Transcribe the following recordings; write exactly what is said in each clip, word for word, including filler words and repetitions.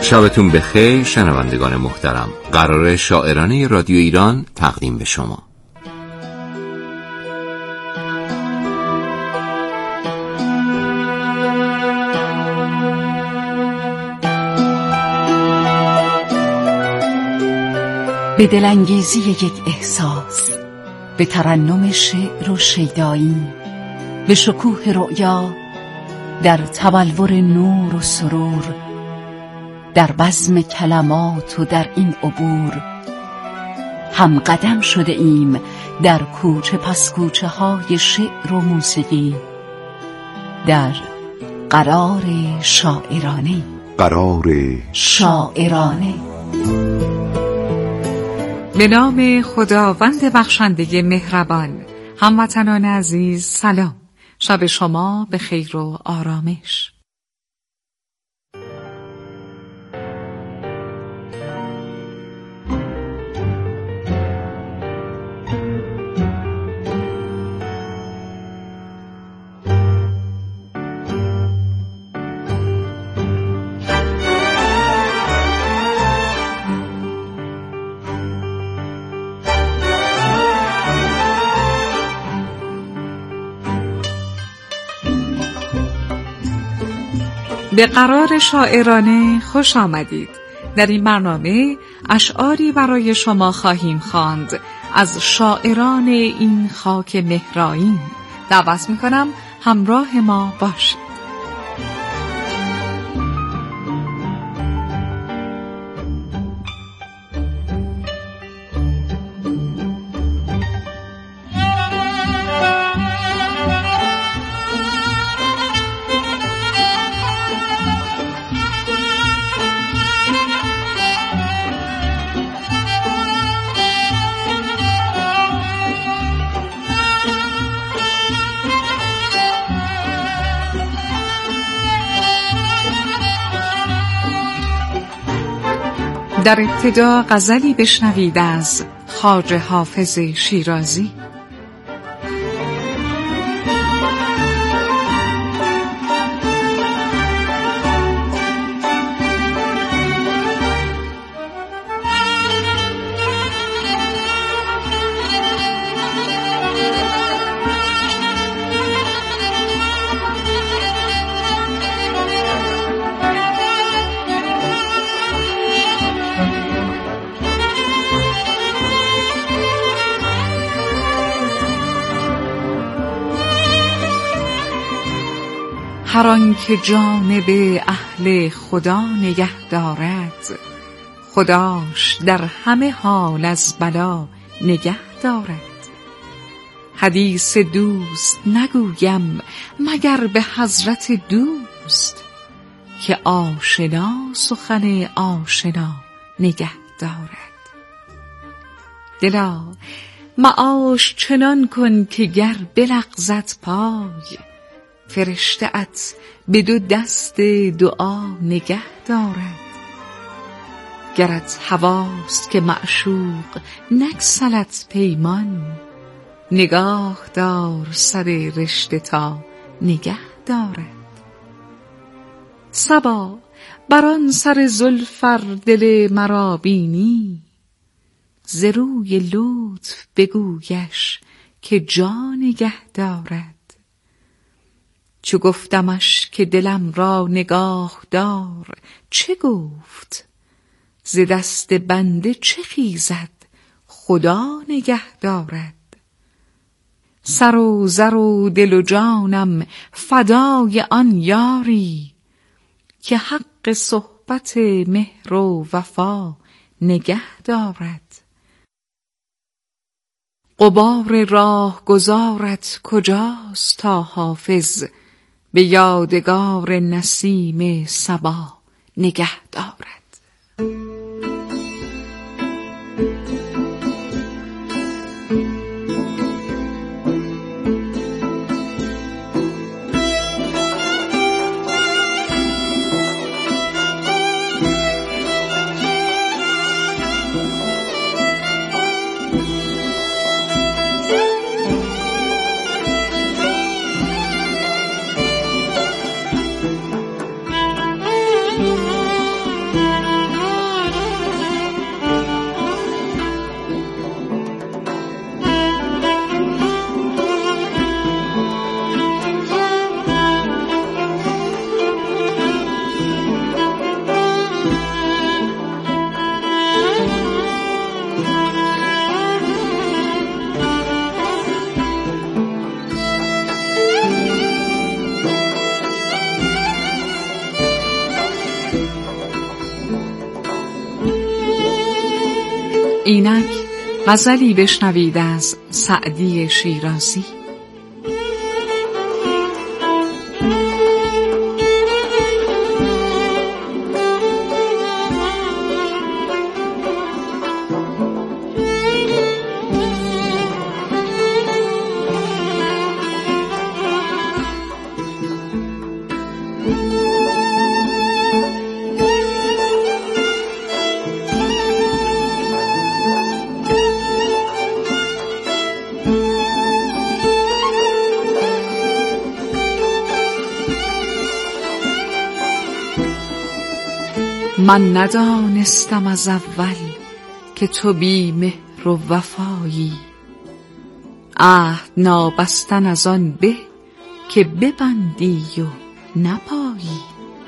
شبتون بخیر شنوندگان محترم. قرار شاعرانه رادیو ایران تقدیم به شما. به دلانگیزی یک احساس، به ترنم شعر و شیدایی، به شکوه رؤیا، در تبلور نور و سرور، در بزم کلمات و در این عبور، هم قدم شده ایم در کوچه پس کوچه های شعر و موسیقی، در قرار شاعرانه. قرار شاعرانه. به نام خداوند بخشنده مهربان. هموطنان عزیز سلام، شب شما به خیر و آرامش. به قرار شاعرانه خوش آمدید. در این برنامه اشعاری برای شما خواهیم خواند از شاعران این خاک مهرائین. دعوت میکنم همراه ما باشید. در ابتدا غزلی بشنوید از خواجه حافظ شیرازی. هر آنکه جانب اهل خدا نگه دارد، خداش در همه حال از بلا نگه دارد. حدیث دوست نگویم مگر به حضرت دوست، که آشنا سخن آشنا نگه دارد. دلا معاش چنان کن که گر بلغزد پای، فرشته ات به دو دست دعا نگه دارد. گرت هواست که معشوق نگسلت پیمان، نگاه دار سر رشته تا نگه دارد. صبا بران سر زلفر دل مرا بینی، ز روی لطف بگویش که جا نگه دارد. چو گفتمش که دلم را نگاه دار، چه گفت؟ ز دست بنده چه خیزد خدا نگه دارد. سر و زر و دل و جانم فدای آن یاری، که حق صحبت مهر و وفا نگه دارد. غبار راه گذارت کجاست تا حافظ، به یادگار نسیم صبا نگه دارد. اینک غزلی بشنوید از سعدی شیرازی. من ندانستم از اول که تو بی مهر و وفایی، عهد نابستن از آن به که ببندی و نپایی.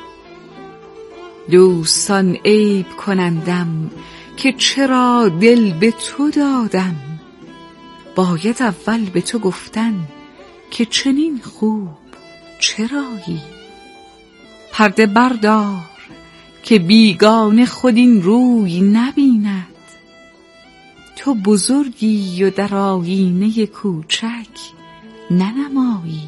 دوستان عیب کنندم که چرا دل به تو دادم، باید اول به تو گفتن که چنین خوب چرایی. پرده بردار که بیگانه خود این روی نبیند، تو بزرگی و در آیینه کوچک ننمایی.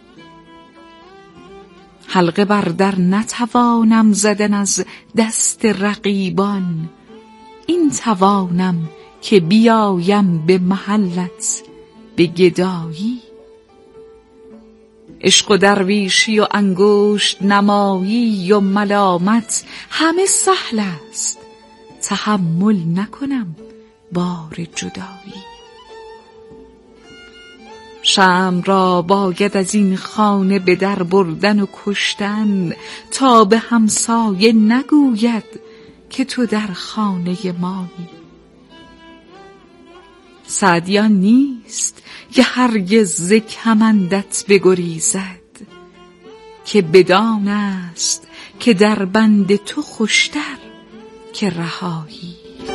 حلقه بر در نتوانم زدن از دست رقیبان، این توانم که بیایم به محلت به گدایی. عشق و درویشی و انگشت نمایی و ملامت همه سهل است، تحمل نکنم بار جدایی. شمع را باید از این خانه به در بردن و کشتن، تا به همسایه نگوید که تو در خانه مایی. سعدیان نیست که هرگز ز کمندت بگریزد، که بدان است که در بند تو خوشتر که رهایی.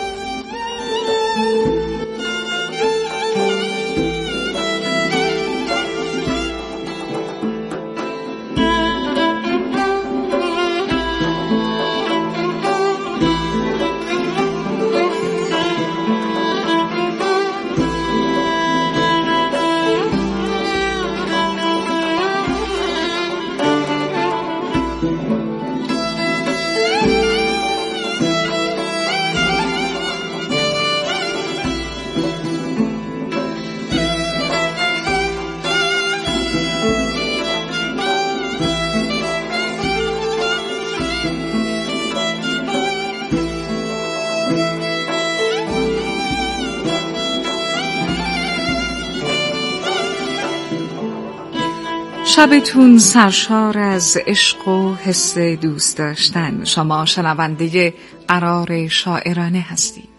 شبتون سرشار از عشق و حس دوست داشتن. شما شنونده قرار شاعرانه هستید.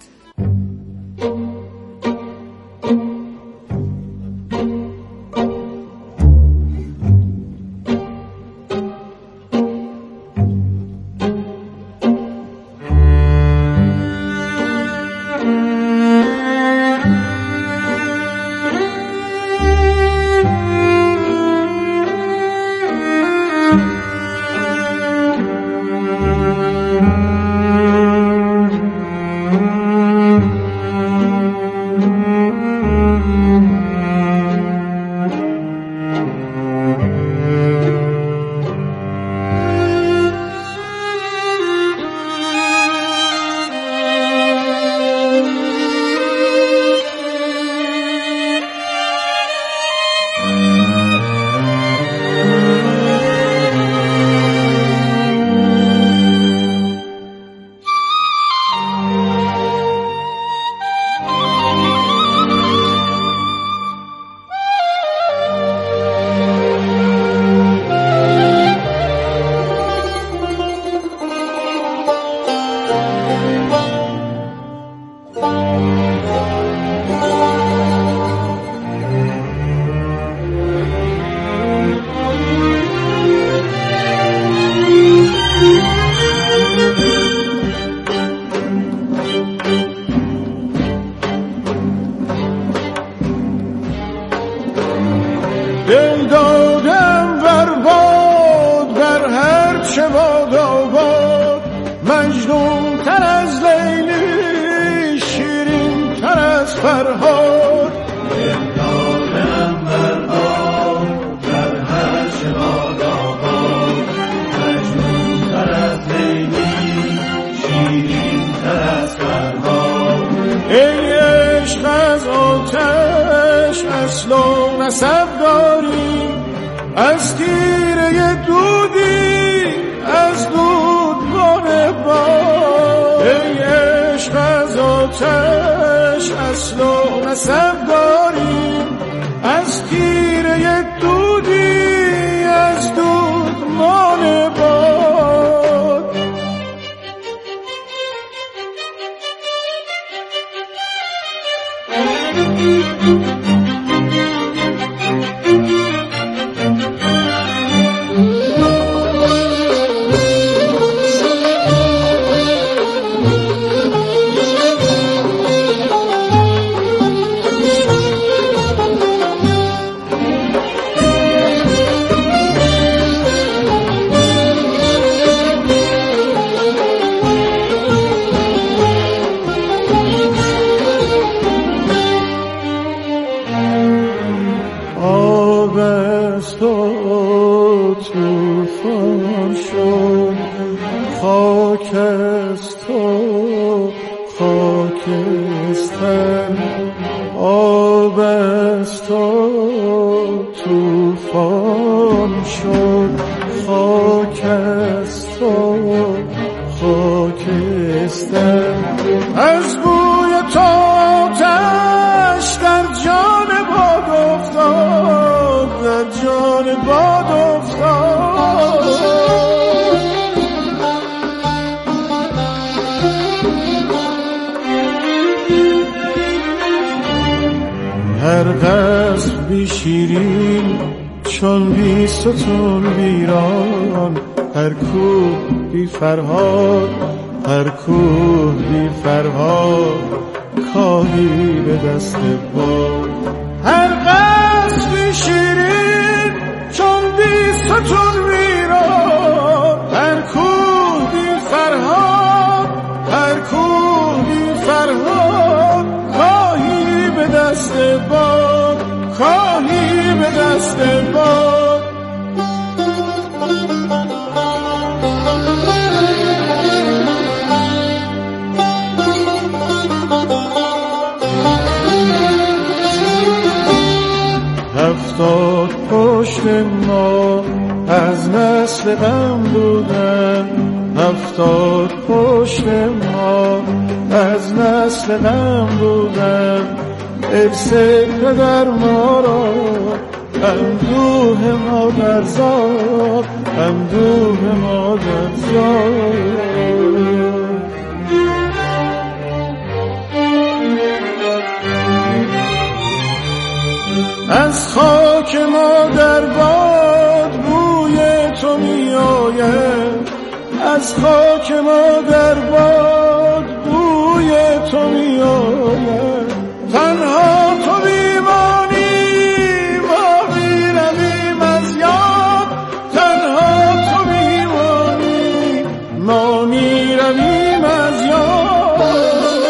دل دادم بر باد بر هر چه باد آباد، مجنون تر از لیلی شیرین شیرین تر از فرها. ای عشق از آتش اصل و نسب داری، از تیره دودی از دودمان باد. ای عشق از آتش اصل و نسب داری، از تیره دودی از دودمان باد. طوفان شد خاک از تو خاکستر، آب از تو طوفان شد خاک از تو خاکستر. از بوی تو آتش در جان باد افتاد، در جان باد افتاد. هر قصر بی شیرین چون بی ستون ویران، هر کوه بی فرهاد، هر کوه بی فرهاد کاهی به دست باد. هر قصر بی شیرین چون بی ستون ویران، هر کوه بی فرهاد، هر کوه بی فرهاد کاهی به دست باد، کاهی به دست باد. هفتاد پشت ما از نسل غم بودن، هفتاد پشت ما از نسل غم بودن. ارث پدر ما را اندوه مادر زاد، اندوه مادر زاد. از خاک مادر باد بوی تو می آید، از خاک مادر باد بوی تو می آید. تنها تو میمانی ما میرویم از یاد، تنها تو میمانی ما میرویم از یاد.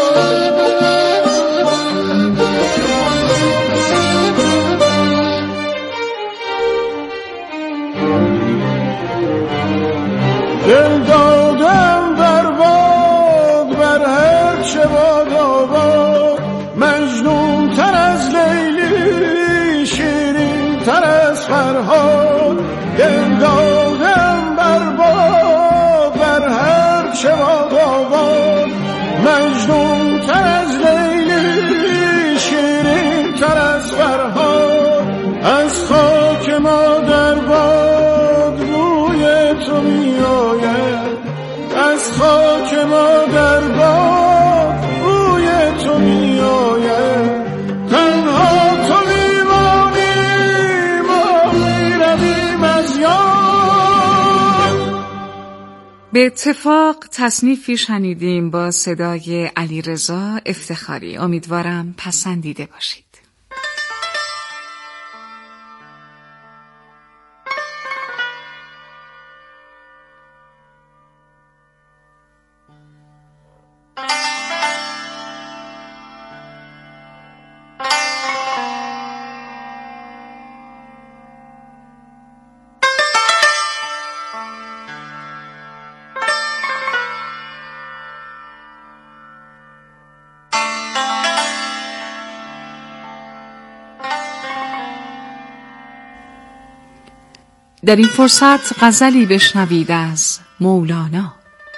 دل دادم برباد بر هر چه باد آباد، مجنون تر از لیلی شیرین تر از فرهاد. دل دادم برباد بر هر چه باد آباد، مجنون تر از لیلی شیرین تر از فرهاد. از خاک مادر باد بوی تو می آید، از خاک مادر باد بوی تو می آید. تنها تو میمانی ما میرویم از یاد. به اتفاق تصنیفی شنیدیم با صدای علیرضا افتخاری. امیدوارم پسندیده باشید. در این فرصت غزلی بشنوید از مولانا.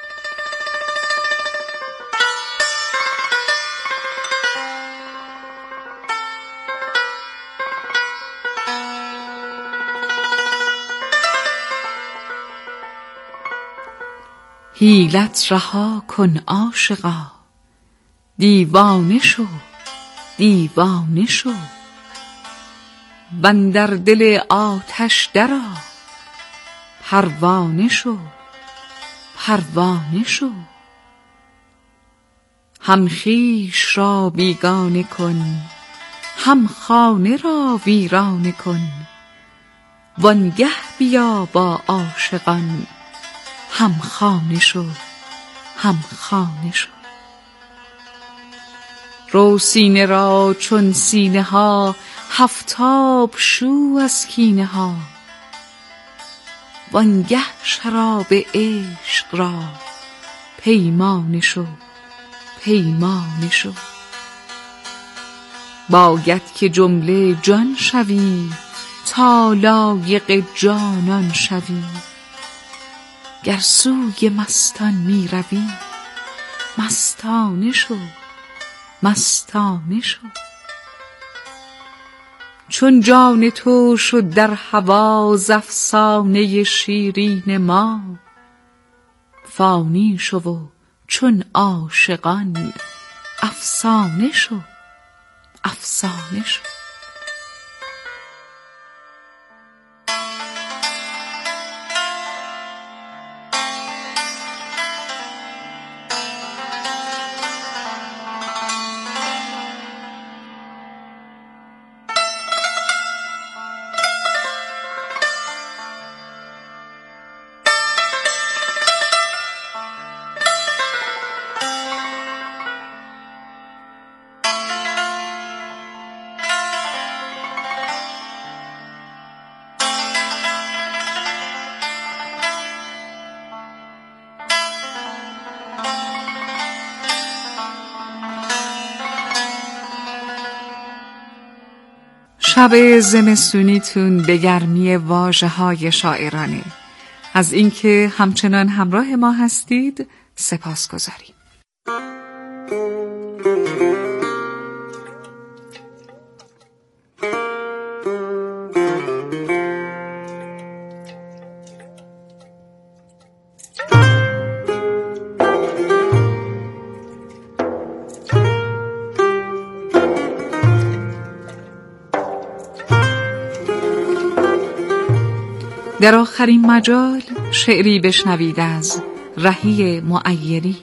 حیلت رها کن عاشقا، دیوانه شو دیوانه شو، وندر دل آتش درآ، پروانه شو پروانه شو. هم خویش را بیگانه کن، هم خانه را ویرانه کن، وانگه بیا با عاشقان، هم خانه شو هم خانه شو. رو سینه را چون سینه ها، هفتاب شو از کینه ها، وانگه شراب عشق را، پیمانه شو پیمانه شو. باید که جمله جان شوی، تا لایق جانان شوی، گر سوی مستان می روی، مستانه شو مستانه شو. چون جان تو شد در هوا، ز افسانه شیرین ما، فانی شو و چون عاشقان، افسانه شو افسانه شو. شب زمستونیتون به گرمی واژه‌های شاعرانه. از اینکه همچنان همراه ما هستید سپاسگزاریم. در آخرین مجال شعری بشنوید از رهی معیری.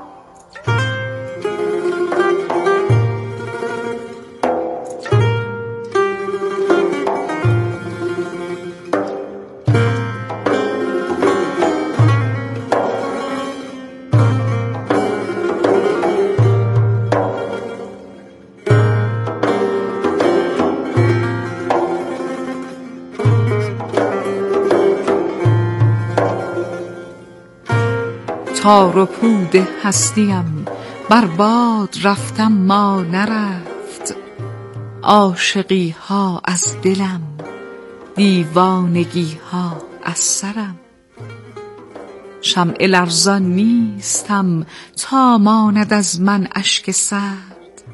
تار و پود هستیم بر باد رفتم ما نرفت، عاشقی ها از دلم، دیوانگی ها از سرم. شمع لرزان نیستم تا ماند از من اشک سرد،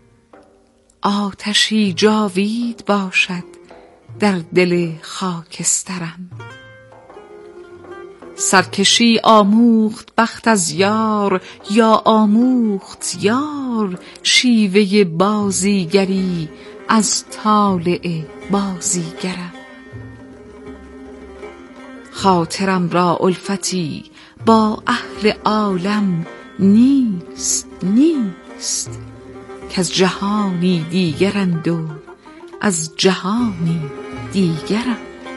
آتشی جاوید باشد در دل خاکسترم. سرکشی آموخت بخت از یار، یا آموخت یار شیوه بازیگری از طالع بازیگرم. خاطرم را الفتی با اهل عالم نیست نیست، که از جهانی دیگرند و از جهانی دیگرم.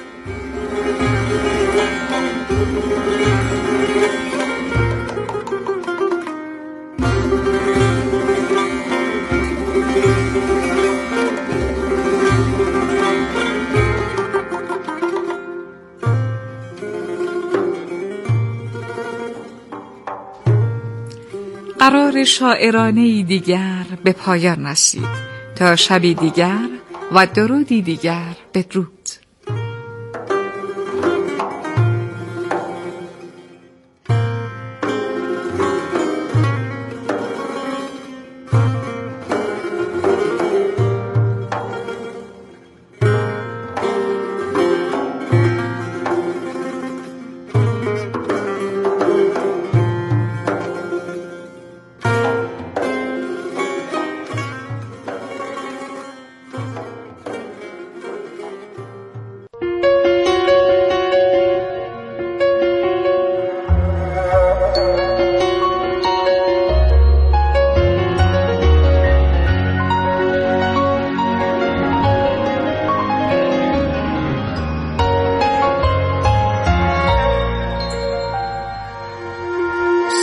قرار شاعرانه‌ای دیگر به پایان رسید. تا شبی دیگر و درودی دیگر، بدرود.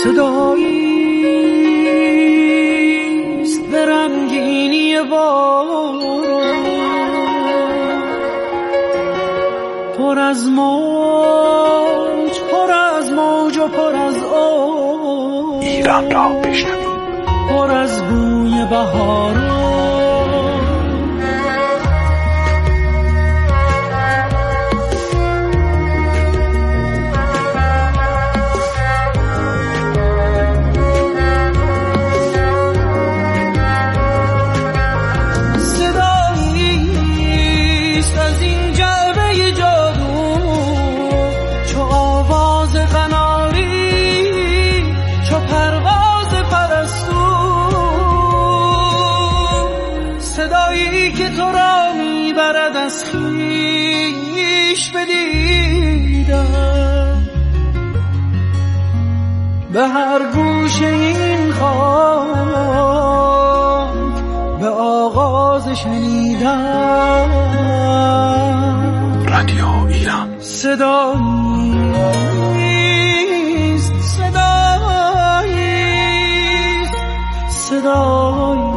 صداییست به رنگینی باران، پر از موج پر از موج و پر از آب، ایران را بشنوید، پر از بوی بهاران. از خویش بدیدم، به هر گوشه این خاک به آغاز شنیدم. رادیو ایران صداییست، صداییست، صداییست.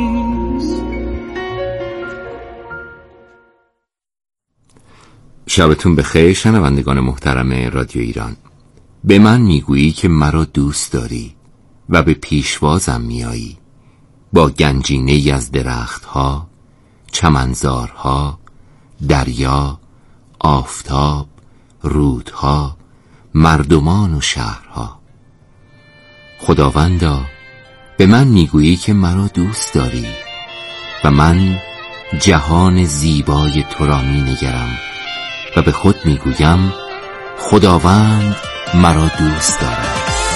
شبتون بخیر شنوندگان محترم رادیو ایران. به من میگویی که مرا دوست داری و به پیشوازم میایی، با گنجینه ای از درختها، چمنزارها، دریا، آفتاب، رودها، مردمان و شهرها. خداوندا به من میگویی که مرا دوست داری و من جهان زیبای تو را مینگرم و به خود میگویم خداوند مرا دوست دارد.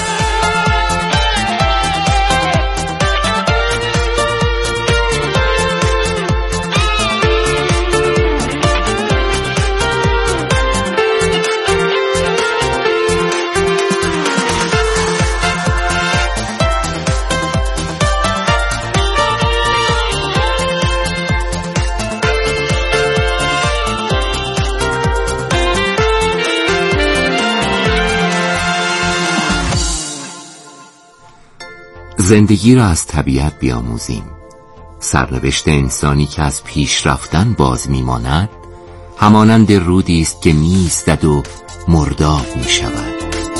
زندگی را از طبیعت بیاموزیم. سرنوشت انسانی که از پیش رفتن باز میماند همانند رودی است که میایستد و مرداب میشود.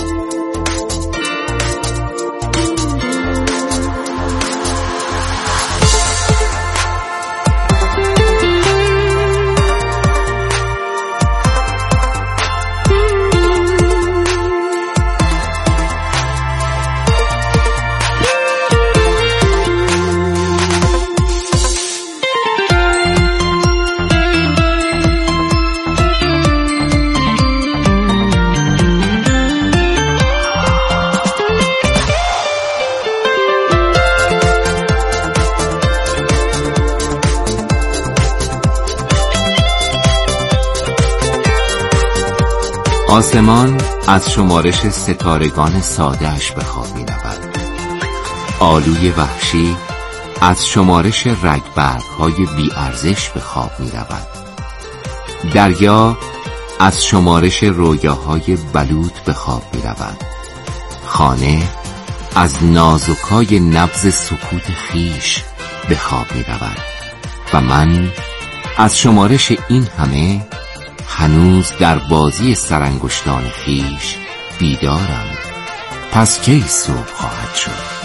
آسمان از شمارش ستارگان ساده‌اش به خواب می‌رود. آلوی وحشی از شمارش رگبرگ‌های بی‌ارزش به خواب می‌رود. دریا از شمارش رویاهای بلوط به خواب می‌رود. خانه از نازکای نبض سکوت خیش به خواب می‌رود و من از شمارش این همه هنوز در بازی سرانگشتان خیش بیدارم. پس کی صبح خواهد شد؟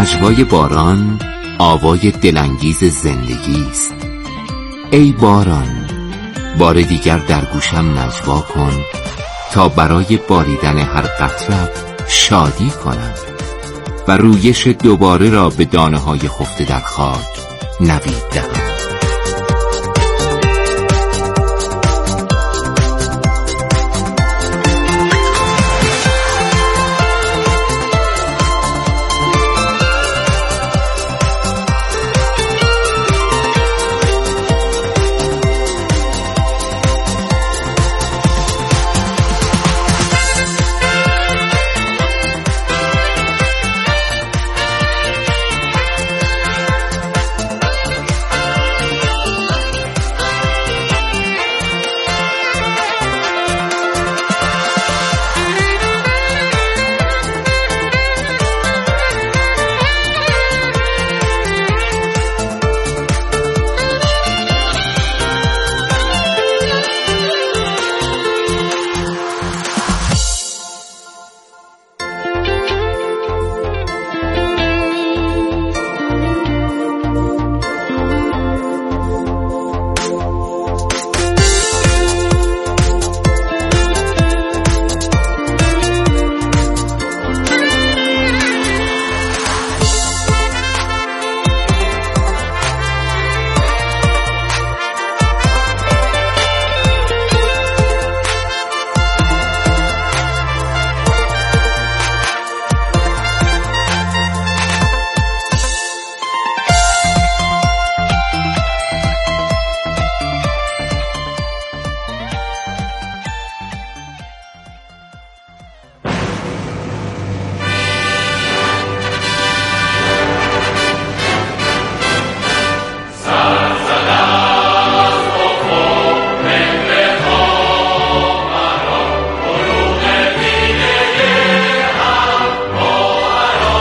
نجوای باران آوای دلانگیز زندگی است. ای باران، بار دیگر در گوشم نجوا کن تا برای باریدن هر قطره‌ات شادی کنم و رویش دوباره را به دانه های خفته در خاک نوید دهم.